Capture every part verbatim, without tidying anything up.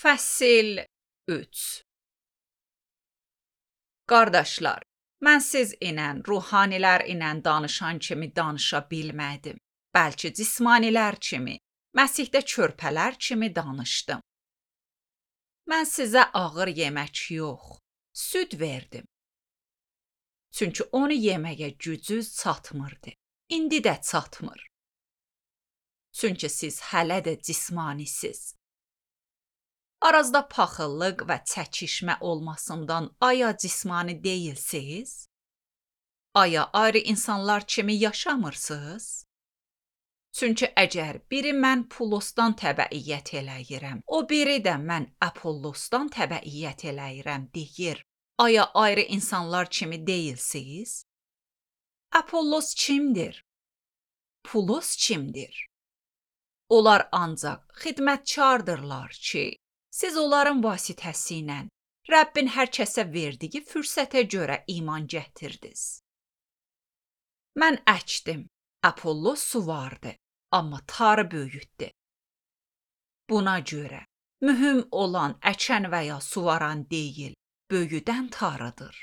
Fəsil üç. Qardaşlar, mən siz ilə, ruhanilər ilə danışan kimi danışa bilmədim. Bəlkə cismanilər kimi, Məsihdə körpələr kimi danışdım. Mən sizə ağır yemək yox, süd verdim. Çünki onu yeməyə gücünüz çatmırdı. İndi də çatmır. Çünki siz hələ də cismanisiz. Arazda paxıllıq və çəkişmə olmasından aya cismani deyilsiniz? Aya ayrı insanlar kimi yaşamırsınız? Çünki əgər biri mən Pulosdan təbəiyyət eləyirəm, o biri də mən Apollosdan təbəiyyət eləyirəm deyir, aya ayrı insanlar kimi deyilsiniz? Apollos kimdir? Pulos kimdir? Onlar ancaq xidmətçardırlar ki, siz onların vasitəsilə Rəbbin hər kəsə verdiyi fürsətə görə iman gətirdiniz. Mən əkdim, Apollos suvardı, amma Tanrı böyütdü. Buna görə mühüm olan əkən və ya suvaran deyil, böyüdən Tanrıdır.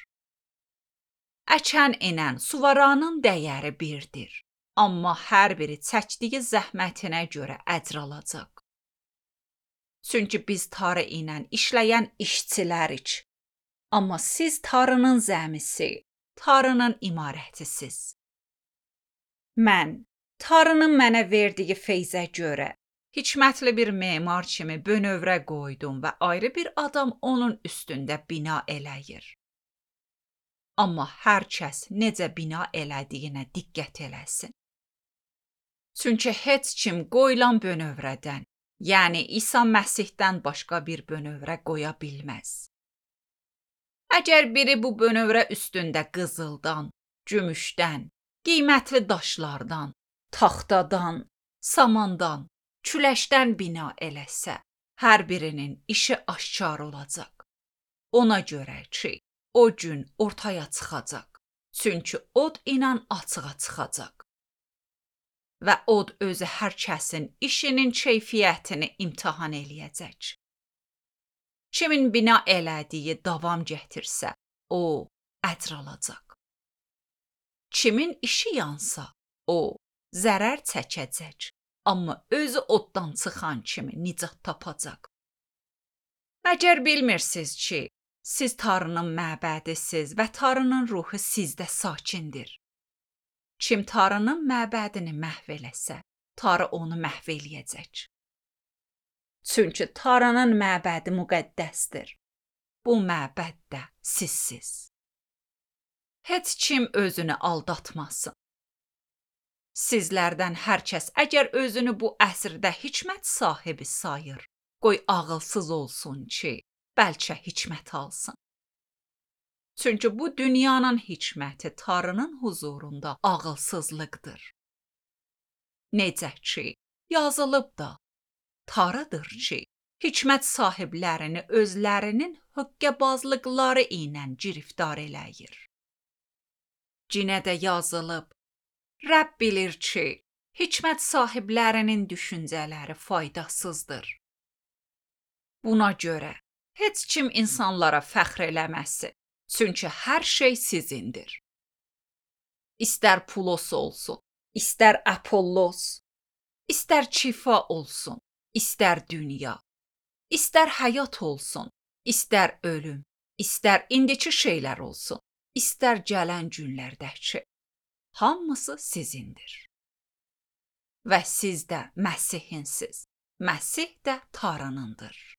Əkən ilə suvaranın dəyəri birdir, amma hər biri çəkdiyi zəhmətinə görə əcr alacaq. Çünki biz Tanrı ilə işləyən işçilərik, amma siz Tanrının zəmisi, Tanrının imarətisiz. Mən, Tanrının mənə verdiyi feyzə görə, hikmətli bir memar kimi bönövrə qoydum və ayrı bir adam onun üstündə bina eləyir. Amma hər kəs necə bina elədiyinə diqqət eləsin. Çünki heç kim qoyulan bönövrədən, yəni İsa Məsihdən başqa bir bönövrə qoya bilməz. Əgər biri bu bönövrə üstündə qızıldan, gümüşdən, qiymətli daşlardan, taxtadan, samandan, küləşdən bina eləsə, hər birinin işi aşkar olacaq. Ona görə ki, o gün ortaya çıxacaq. Çünki od ilə açığa çıxacaq. Və od özü hər kəsin işinin keyfiyyətini imtahan eləyəcək. Kimin bina elədiyi davam gətirsə, o əcr alacaq. Kimin işi yansa, o zərər çəkəcək, amma özü oddan çıxan kimi nicat tapacaq. Məgər bilmirsiniz ki, siz Tanrının məbədisiz və Tanrının ruhu sizdə sakindir. Kim Tanrının məbədini məhv eləsə, Tanrı onu məhv eləyəcək. Çünki Tanrının məbədi müqəddəsdir. Bu məbəd də sizsiz. Heç kim özünü aldatmasın. Sizlərdən hər kəs əgər özünü bu əsrdə hikmət sahibi sayır, qoy ağılsız olsun ki, bəlkə hikmət alsın. Çünki bu dünyanın hikməti Tanrının huzurunda ağılsızlıqdır. Necə ki, yazılıb da, Tanrıdır ki, hikmət sahiblərini özlərinin höqqəbazlıqları ilə giriftar eləyir. Cinə də yazılıb, Rəbb bilir ki, hikmət sahiblərinin düşüncələri faydasızdır. Buna görə heç kim insanlara fəxr eləməsin, çünki hər şey sizindir. İstər Pulos olsun, istər Apollos, istər Kifa olsun, istər dünya, istər həyat olsun, istər ölüm, istər indiki şeylər olsun, istər gələn günlərdəki, hamısı sizindir. Və siz də Məsihinsiz, Məsih də Tanrınındır.